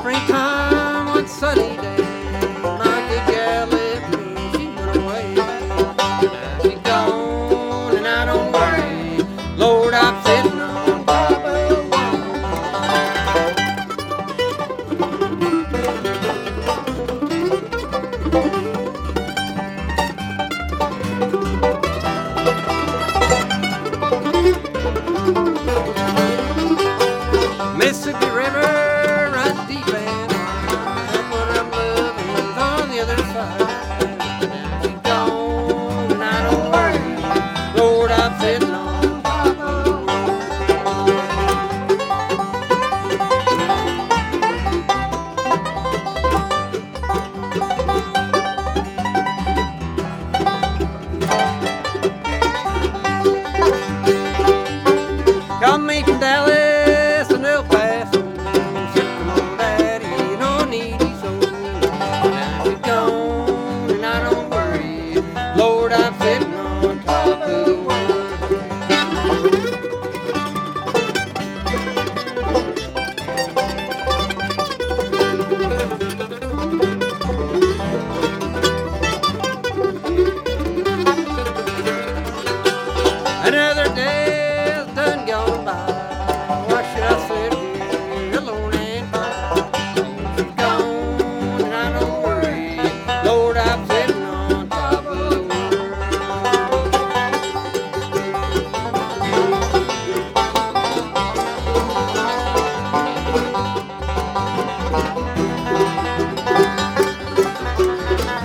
springtime, one sunny day, my good gal left me, she went away. Now she's gone and I don't worry, Lord, I'm sitting on top of the Mississippi River runs deep and wide. What I'm loving is on the other side. Now she's gone and I don't worry, Lord, I'm sitting on top of the world. Come me from Dallas and El Paso, sipping on daddy and on needy soul. Now she's gone and I don't worry, Lord, I'm sitting on top of the world. Another day is done gone by. Why should I sit here alone and cry? She's gone and I don't worry, Lord, I'm sitting on top of the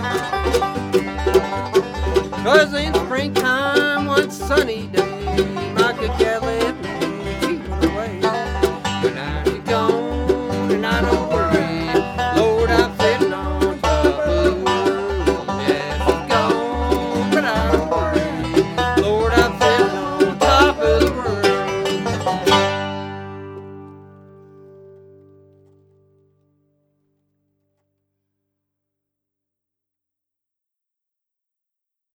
world. 'Cause in springtime, one sunny day,